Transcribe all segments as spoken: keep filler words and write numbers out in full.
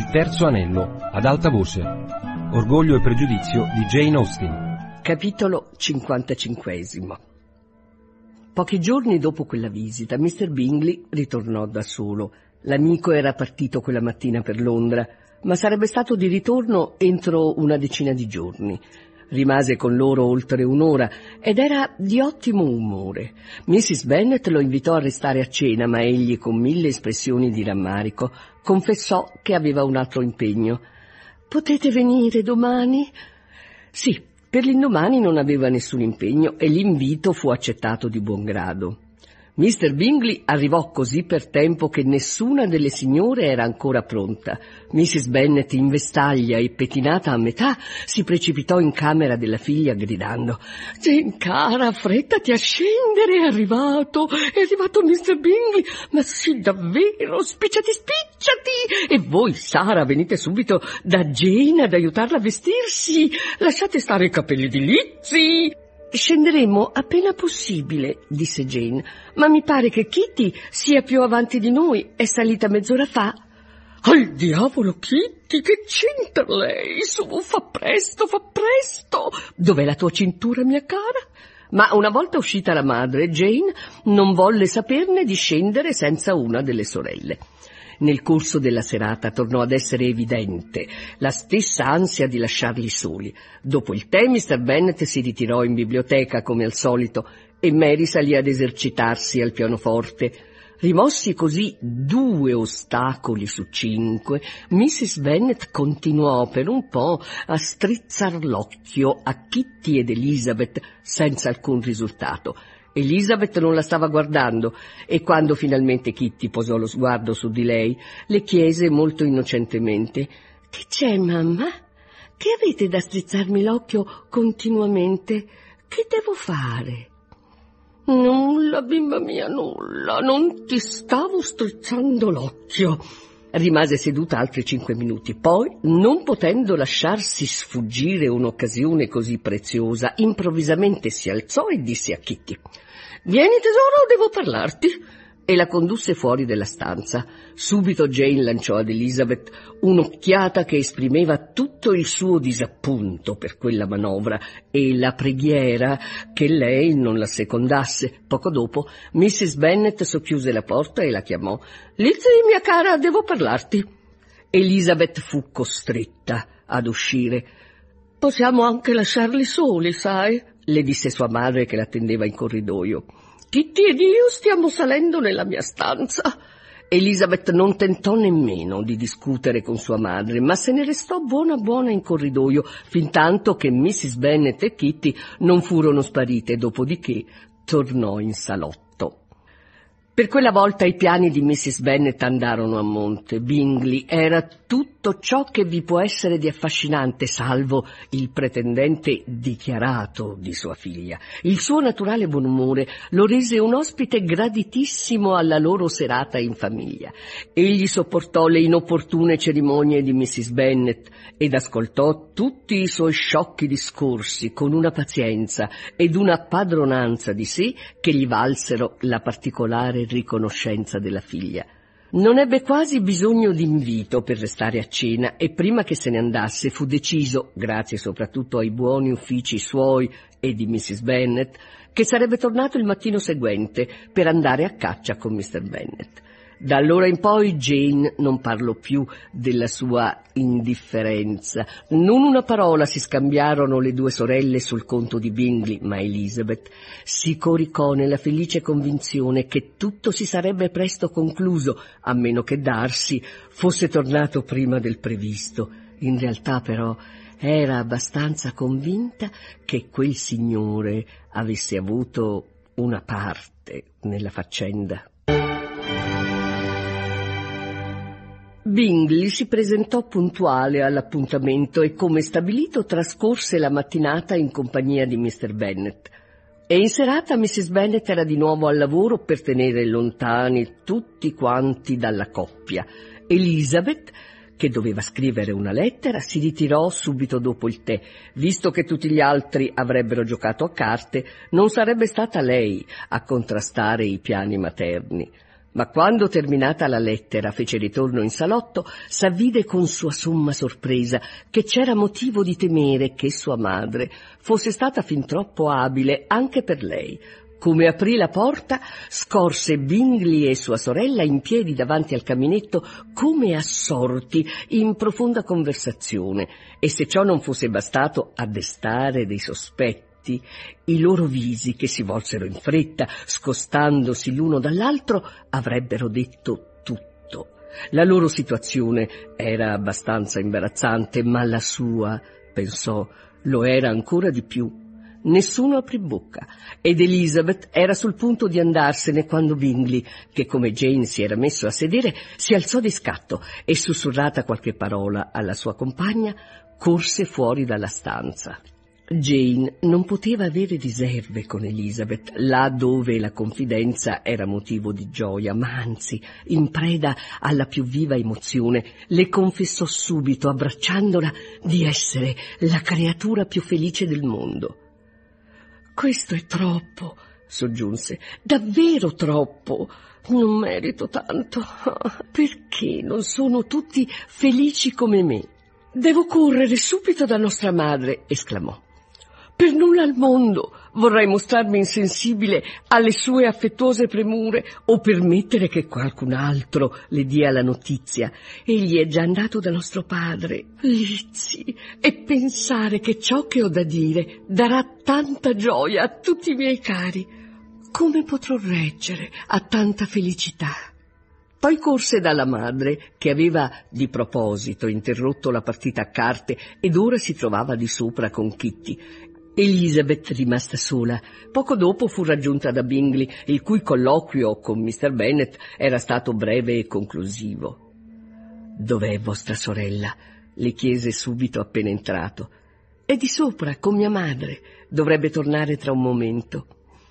Il terzo anello, ad alta voce. Orgoglio e pregiudizio di Jane Austen. Capitolo cinquantacinquesimo. Pochi giorni dopo quella visita, mister Bingley ritornò da solo. L'amico era partito quella mattina per Londra, ma sarebbe stato di ritorno entro una decina di giorni. Rimase con loro oltre un'ora ed era di ottimo umore. missis Bennet lo invitò a restare a cena, ma egli, con mille espressioni di rammarico, confessò che aveva un altro impegno. «Potete venire domani?» Sì, per l'indomani non aveva nessun impegno e l'invito fu accettato di buon grado. mister Bingley arrivò così per tempo che nessuna delle signore era ancora pronta. missis Bennet, in vestaglia e pettinata a metà, si precipitò in camera della figlia gridando: «Jane cara, affrettati a scendere, è arrivato, è arrivato mister Bingley, ma sì, davvero, spicciati, spicciati! E voi, Sara, venite subito da Jane ad aiutarla a vestirsi, lasciate stare i capelli di Lizzie!» «Scenderemo appena possibile», disse Jane, «ma mi pare che Kitty sia più avanti di noi, è salita mezz'ora fa». «Al diavolo, Kitty, che c'entra lei? Su, fa presto, fa presto! Dov'è la tua cintura, mia cara?» Ma una volta uscita la madre, Jane non volle saperne di scendere senza una delle sorelle. Nel corso della serata tornò ad essere evidente la stessa ansia di lasciarli soli. Dopo il tè mister Bennet si ritirò in biblioteca come al solito e Mary salì ad esercitarsi al pianoforte. Rimossi così due ostacoli su cinque, missis Bennet continuò per un po' a strizzar l'occhio a Kitty ed Elizabeth senza alcun risultato. Elizabeth non la stava guardando e quando finalmente Kitty posò lo sguardo su di lei, le chiese molto innocentemente: «Che c'è, mamma? Che avete da strizzarmi l'occhio continuamente? Che devo fare?» «Nulla, bimba mia, nulla. Non ti stavo strizzando l'occhio». Rimase seduta altri cinque minuti, poi, non potendo lasciarsi sfuggire un'occasione così preziosa, improvvisamente si alzò e disse a Kitty: «Vieni tesoro, devo parlarti», e la condusse fuori della stanza. Subito Jane lanciò ad Elizabeth un'occhiata che esprimeva tutto il suo disappunto per quella manovra e la preghiera che lei non la secondasse. Poco dopo missis Bennet socchiuse la porta e la chiamò: «Lizzie, mia cara, devo parlarti». Elizabeth fu costretta ad uscire. «Possiamo anche lasciarli soli, sai», le disse sua madre che l'attendeva in corridoio. «Kitty ed io stiamo salendo nella mia stanza». Elizabeth non tentò nemmeno di discutere con sua madre, ma se ne restò buona buona in corridoio, fintanto che missis Bennet e Kitty non furono sparite, dopodiché tornò in salotto. Per quella volta i piani di missis Bennet andarono a monte. Bingley era tutto ciò che vi può essere di affascinante, salvo il pretendente dichiarato di sua figlia. Il suo naturale buon umore lo rese un ospite graditissimo alla loro serata in famiglia. Egli sopportò le inopportune cerimonie di missis Bennet ed ascoltò tutti i suoi sciocchi discorsi con una pazienza ed una padronanza di sé che gli valsero la particolare riconoscenza della figlia. Non ebbe quasi bisogno d'invito per restare a cena e prima che se ne andasse fu deciso, grazie soprattutto ai buoni uffici suoi e di missis Bennet, che sarebbe tornato il mattino seguente per andare a caccia con mister Bennet. Da allora in poi Jane non parlò più della sua indifferenza. Non una parola si scambiarono le due sorelle sul conto di Bingley, ma Elizabeth si coricò nella felice convinzione che tutto si sarebbe presto concluso, a meno che Darcy fosse tornato prima del previsto. In realtà però era abbastanza convinta che quel signore avesse avuto una parte nella faccenda. Bingley si presentò puntuale all'appuntamento e, come stabilito, trascorse la mattinata in compagnia di mister Bennet. E in serata missis Bennet era di nuovo al lavoro per tenere lontani tutti quanti dalla coppia. Elizabeth, che doveva scrivere una lettera, si ritirò subito dopo il tè. Visto che tutti gli altri avrebbero giocato a carte, non sarebbe stata lei a contrastare i piani materni. Ma quando terminata la lettera fece ritorno in salotto, s'avvide con sua somma sorpresa che c'era motivo di temere che sua madre fosse stata fin troppo abile anche per lei. Come aprì la porta, scorse Bingley e sua sorella in piedi davanti al caminetto come assorti in profonda conversazione, e se ciò non fosse bastato a destare dei sospetti, i loro visi, che si volsero in fretta, scostandosi l'uno dall'altro, avrebbero detto tutto. La loro situazione era abbastanza imbarazzante, ma la sua, pensò, lo era ancora di più. Nessuno aprì bocca, ed Elizabeth era sul punto di andarsene quando Bingley, che come Jane si era messo a sedere, si alzò di scatto e, sussurrata qualche parola alla sua compagna, corse fuori dalla stanza. Jane non poteva avere riserve con Elizabeth, là dove la confidenza era motivo di gioia, ma anzi, in preda alla più viva emozione, le confessò subito, abbracciandola, di essere la creatura più felice del mondo. «Questo è troppo», soggiunse, «davvero troppo. Non merito tanto. Perché non sono tutti felici come me?» «Devo correre subito da nostra madre», esclamò. «Per nulla al mondo vorrei mostrarmi insensibile alle sue affettuose premure o permettere che qualcun altro le dia la notizia. Egli è già andato da nostro padre. Lizzie, e pensare che ciò che ho da dire darà tanta gioia a tutti i miei cari. Come potrò reggere a tanta felicità?» Poi corse dalla madre, che aveva di proposito interrotto la partita a carte ed ora si trovava di sopra con Kitty. Elizabeth, rimasta sola, poco dopo fu raggiunta da Bingley, il cui colloquio con mister Bennet era stato breve e conclusivo. «Dov'è vostra sorella?» le chiese subito appena entrato. «È di sopra, con mia madre. Dovrebbe tornare tra un momento».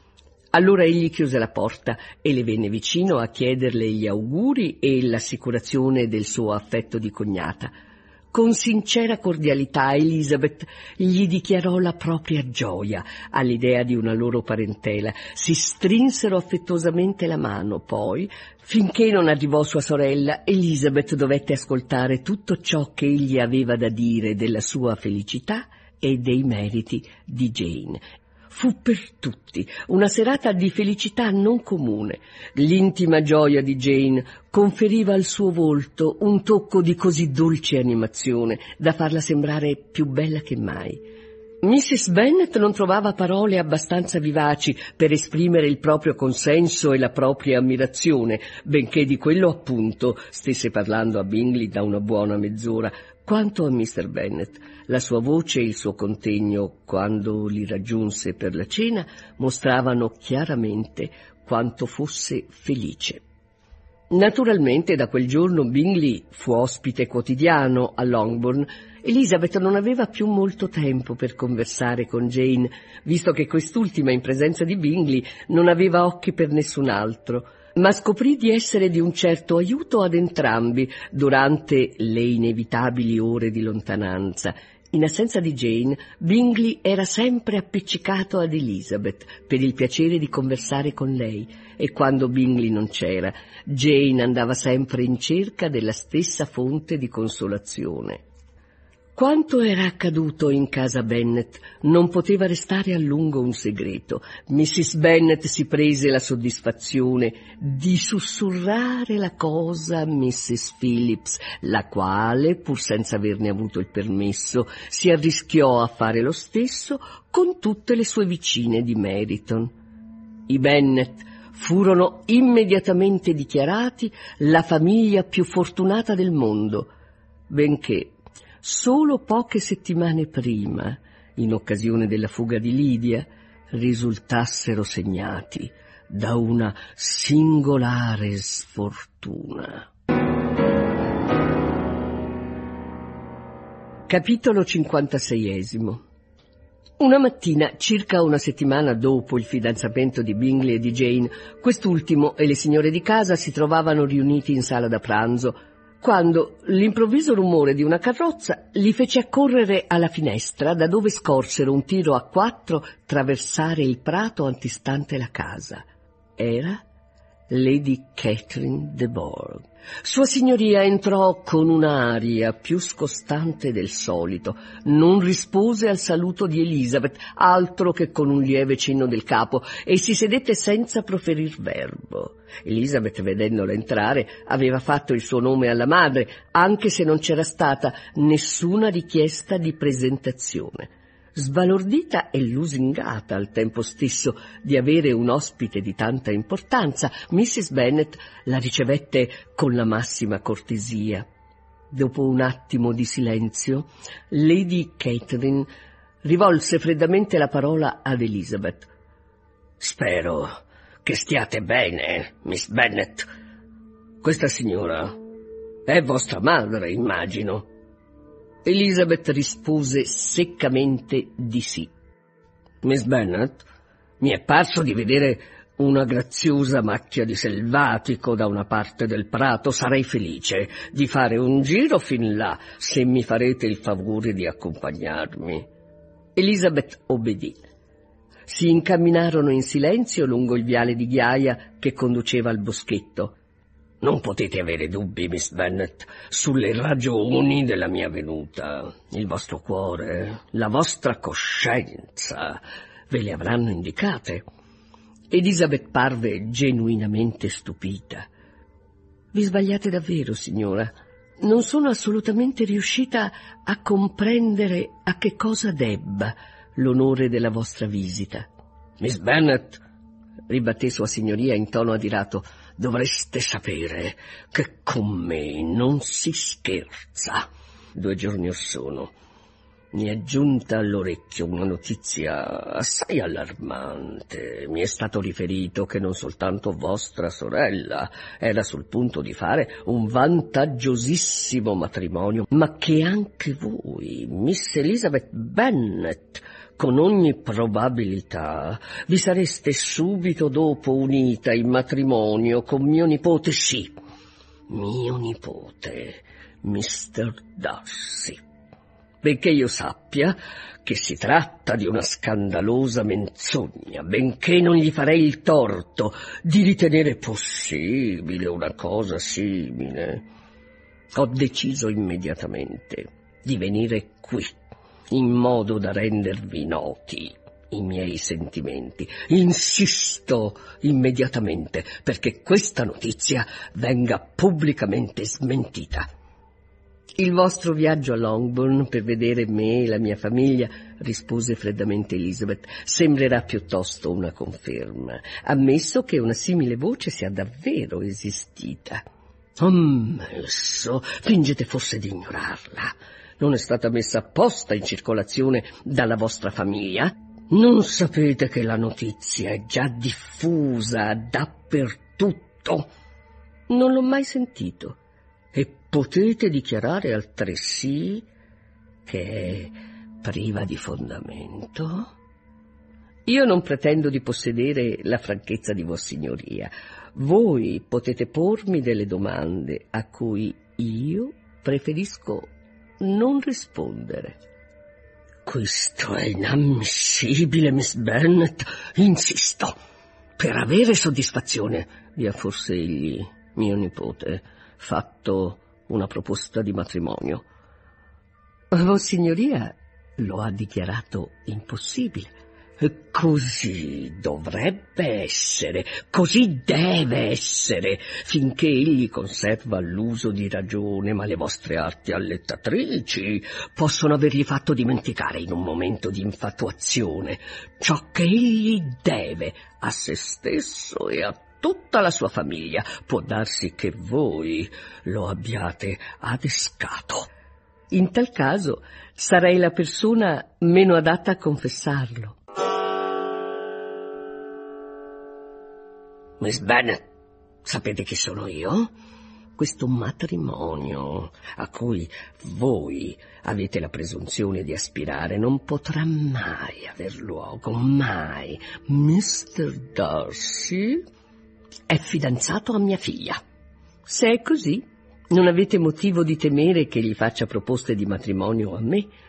Allora egli chiuse la porta e le venne vicino a chiederle gli auguri e l'assicurazione del suo affetto di cognata. Con sincera cordialità Elizabeth gli dichiarò la propria gioia all'idea di una loro parentela. Si strinsero affettuosamente la mano, poi, finché non arrivò sua sorella, Elizabeth dovette ascoltare tutto ciò che egli aveva da dire della sua felicità e dei meriti di Jane. Fu per tutti una serata di felicità non comune. L'intima gioia di Jane conferiva al suo volto un tocco di così dolce animazione da farla sembrare più bella che mai. missis Bennet non trovava parole abbastanza vivaci per esprimere il proprio consenso e la propria ammirazione, benché di quello appunto stesse parlando a Bingley da una buona mezz'ora. Quanto a mister Bennet, la sua voce e il suo contegno, quando li raggiunse per la cena, mostravano chiaramente quanto fosse felice. Naturalmente da quel giorno Bingley fu ospite quotidiano a Longbourn. Elizabeth non aveva più molto tempo per conversare con Jane, visto che quest'ultima, in presenza di Bingley, non aveva occhi per nessun altro, ma scoprì di essere di un certo aiuto ad entrambi durante le inevitabili ore di lontananza. In assenza di Jane, Bingley era sempre appiccicato ad Elizabeth per il piacere di conversare con lei, e quando Bingley non c'era, Jane andava sempre in cerca della stessa fonte di consolazione. Quanto era accaduto in casa Bennet non poteva restare a lungo un segreto. missis Bennet si prese la soddisfazione di sussurrare la cosa a missus Phillips, la quale, pur senza averne avuto il permesso, si arrischiò a fare lo stesso con tutte le sue vicine di Meryton. I Bennet furono immediatamente dichiarati la famiglia più fortunata del mondo, benché solo poche settimane prima, in occasione della fuga di Lydia, risultassero segnati da una singolare sfortuna. Capitolo cinquantaseiesimo. Una mattina, circa una settimana dopo il fidanzamento di Bingley e di Jane, quest'ultimo e le signore di casa si trovavano riuniti in sala da pranzo, quando l'improvviso rumore di una carrozza li fece accorrere alla finestra, da dove scorsero un tiro a quattro traversare il prato antistante la casa. Era Lady Catherine de Bourgh. Sua Signoria entrò con un'aria più scostante del solito, non rispose al saluto di Elizabeth, altro che con un lieve cenno del capo, e si sedette senza proferir verbo. Elizabeth, vedendola entrare, aveva fatto il suo nome alla madre, anche se non c'era stata nessuna richiesta di presentazione. Sbalordita e lusingata al tempo stesso di avere un ospite di tanta importanza, missus Bennet la ricevette con la massima cortesia. Dopo un attimo di silenzio, Lady Catherine rivolse freddamente la parola ad Elizabeth. «Spero che stiate bene, Miss Bennet. Questa signora è vostra madre, immagino». Elizabeth rispose seccamente di sì. «Miss Bennet, mi è parso di vedere una graziosa macchia di selvatico da una parte del prato. Sarei felice di fare un giro fin là, se mi farete il favore di accompagnarmi». Elizabeth obbedì. Si incamminarono in silenzio lungo il viale di ghiaia che conduceva al boschetto. «Non potete avere dubbi, Miss Bennet, sulle ragioni della mia venuta. Il vostro cuore, la vostra coscienza ve le avranno indicate». Elizabeth parve genuinamente stupita. «Vi sbagliate davvero, signora. Non sono assolutamente riuscita a comprendere a che cosa debba l'onore della vostra visita». «Miss Bennet», ribatté Sua Signoria in tono adirato, «dovreste sapere che con me non si scherza. Due giorni or sono mi è giunta all'orecchio una notizia assai allarmante. Mi è stato riferito che non soltanto vostra sorella era sul punto di fare un vantaggiosissimo matrimonio, ma che anche voi, Miss Elizabeth Bennet, con ogni probabilità vi sareste subito dopo unita in matrimonio con mio nipote, sì, mio nipote, mister Darcy. Benché io sappia che si tratta di una scandalosa menzogna, benché non gli farei il torto di ritenere possibile una cosa simile, ho deciso immediatamente di venire qui, in modo da rendervi noti i miei sentimenti. Insisto immediatamente perché questa notizia venga pubblicamente smentita. Il vostro viaggio a Longbourn per vedere me e la mia famiglia, rispose freddamente Elizabeth, sembrerà piuttosto una conferma, ammesso che una simile voce sia davvero esistita. Ammesso? Fingete forse di ignorarla. Non è stata messa apposta in circolazione dalla vostra famiglia? Non sapete che la notizia è già diffusa dappertutto? Non l'ho mai sentito. E potete dichiarare altresì che è priva di fondamento? Io non pretendo di possedere la franchezza di Vossignoria. Voi potete pormi delle domande a cui io preferisco non rispondere. Questo è inammissibile, Miss Bennet. Insisto, per avere soddisfazione, vi ha forse egli, mio nipote, fatto una proposta di matrimonio? Vossignoria lo ha dichiarato impossibile. E così dovrebbe essere, così deve essere, finché egli conserva l'uso di ragione, ma le vostre arti allettatrici possono avergli fatto dimenticare in un momento di infatuazione ciò che egli deve a se stesso e a tutta la sua famiglia. Può darsi che voi lo abbiate adescato. In tal caso sarei la persona meno adatta a confessarlo. Miss Bennet, sapete chi sono io? Questo matrimonio a cui voi avete la presunzione di aspirare non potrà mai aver luogo, mai. mister Darcy è fidanzato a mia figlia. Se è così, non avete motivo di temere che gli faccia proposte di matrimonio a me.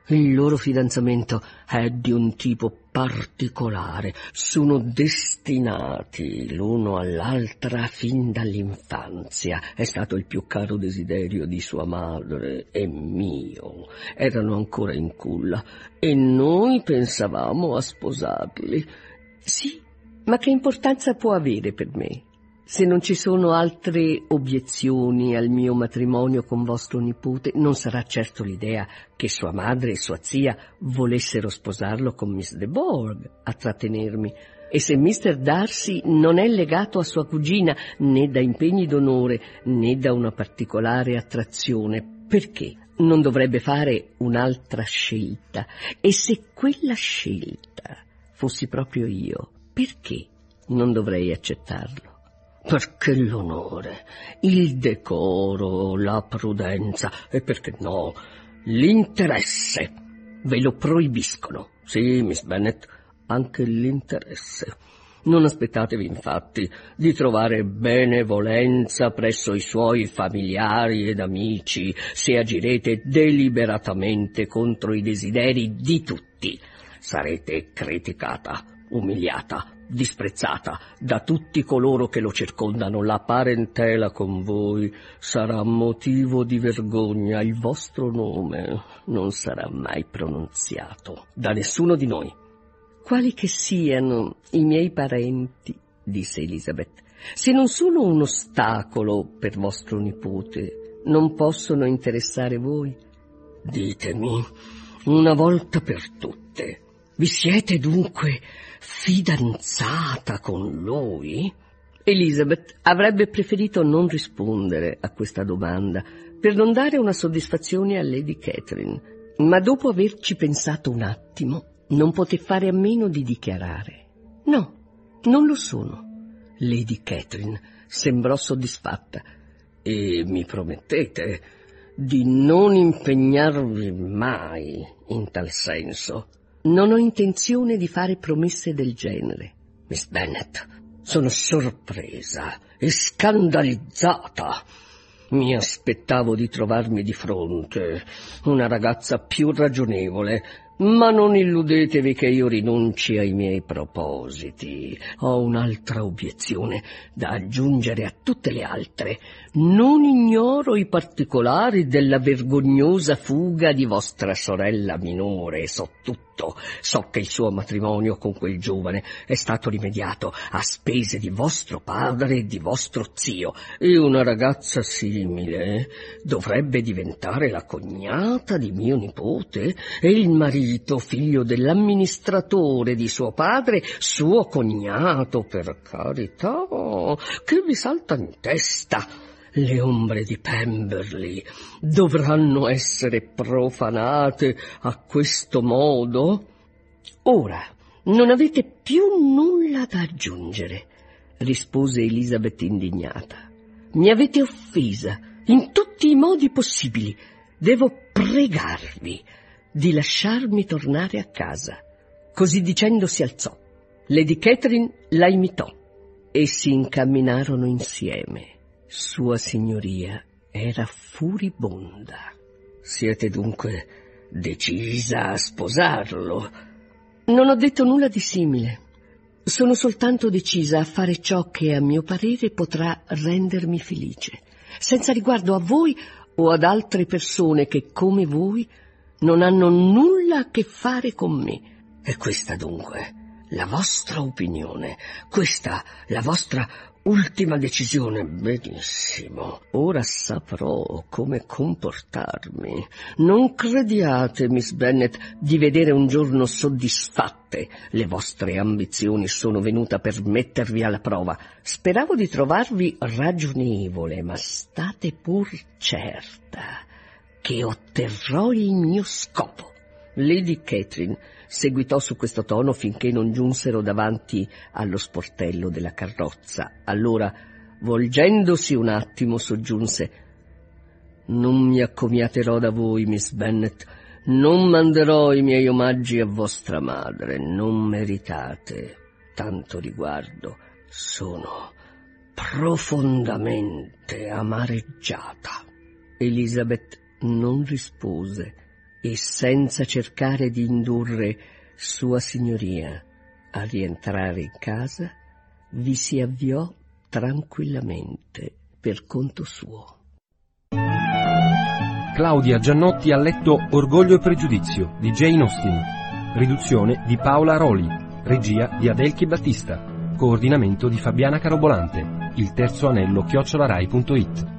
Il loro fidanzamento è di un tipo particolare. Sono destinati l'uno all'altra fin dall'infanzia. È stato il più caro desiderio di sua madre e mio. Erano ancora in culla e noi pensavamo a sposarli. Sì, ma che importanza può avere per me? Se non ci sono altre obiezioni al mio matrimonio con vostro nipote, non sarà certo l'idea che sua madre e sua zia volessero sposarlo con Miss de Bourgh a trattenermi. E se mister Darcy non è legato a sua cugina né da impegni d'onore né da una particolare attrazione, perché non dovrebbe fare un'altra scelta? E se quella scelta fossi proprio io, perché non dovrei accettarlo? Perché l'onore, il decoro, la prudenza e, perché no, l'interesse ve lo proibiscono. Sì, Miss Bennet, anche l'interesse. Non aspettatevi infatti di trovare benevolenza presso i suoi familiari ed amici se agirete deliberatamente contro i desideri di tutti. Sarete criticata, umiliata, disprezzata da tutti coloro che lo circondano. La parentela con voi sarà motivo di vergogna. Il vostro nome non sarà mai pronunziato da nessuno di noi. Quali che siano i miei parenti, disse Elizabeth, se non sono un ostacolo per vostro nipote, non possono interessare voi? Ditemi, una volta per tutte, vi siete dunque fidanzata con lui? Elizabeth avrebbe preferito non rispondere a questa domanda per non dare una soddisfazione a Lady Catherine, ma dopo averci pensato un attimo non poté fare a meno di dichiarare: no, non lo sono. Lady Catherine sembrò soddisfatta. E mi promettete di non impegnarvi mai in tal senso? Non ho intenzione di fare promesse del genere. Miss Bennet, sono sorpresa e scandalizzata. Mi aspettavo di trovarmi di fronte una ragazza più ragionevole, ma non illudetevi che io rinunci ai miei propositi. Ho un'altra obiezione da aggiungere a tutte le altre. Non ignoro i particolari della vergognosa fuga di vostra sorella minore, so tutto. So che il suo matrimonio con quel giovane è stato rimediato a spese di vostro padre e di vostro zio, e una ragazza simile dovrebbe diventare la cognata di mio nipote e il marito, figlio dell'amministratore di suo padre, suo cognato. Per carità, che vi salta in testa? Le ombre di Pemberley dovranno essere profanate a questo modo? Ora, non avete più nulla da aggiungere, rispose Elizabeth indignata. Mi avete offesa in tutti i modi possibili. Devo pregarvi di lasciarmi tornare a casa. Così dicendo si alzò. Lady Catherine la imitò e si incamminarono insieme. Sua signoria era furibonda. Siete dunque decisa a sposarlo? Non ho detto nulla di simile. Sono soltanto decisa a fare ciò che a mio parere potrà rendermi felice, senza riguardo a voi o ad altre persone che, come voi, non hanno nulla a che fare con me. E questa dunque la vostra opinione, questa la vostra ultima decisione. Benissimo, ora saprò come comportarmi. Non crediate, Miss Bennet, di vedere un giorno soddisfatte le vostre ambizioni. Sono venuta per mettervi alla prova. Speravo di trovarvi ragionevole, ma state pur certa che otterrò il mio scopo. Lady Catherine seguitò su questo tono finché non giunsero davanti allo sportello della carrozza. Allora, volgendosi un attimo, soggiunse: non mi accomiaterò da voi, Miss Bennet. Non manderò i miei omaggi a vostra madre. Non meritate tanto riguardo. Sono profondamente amareggiata. Elizabeth non rispose e senza cercare di indurre Sua Signoria a rientrare in casa, vi si avviò tranquillamente per conto suo. Claudia Giannotti ha letto Orgoglio e Pregiudizio di Jane Austen, riduzione di Paola Roli, regia di Adelchi Battista, coordinamento di Fabiana Carobolante, il terzo anello chiocciolarai punto it.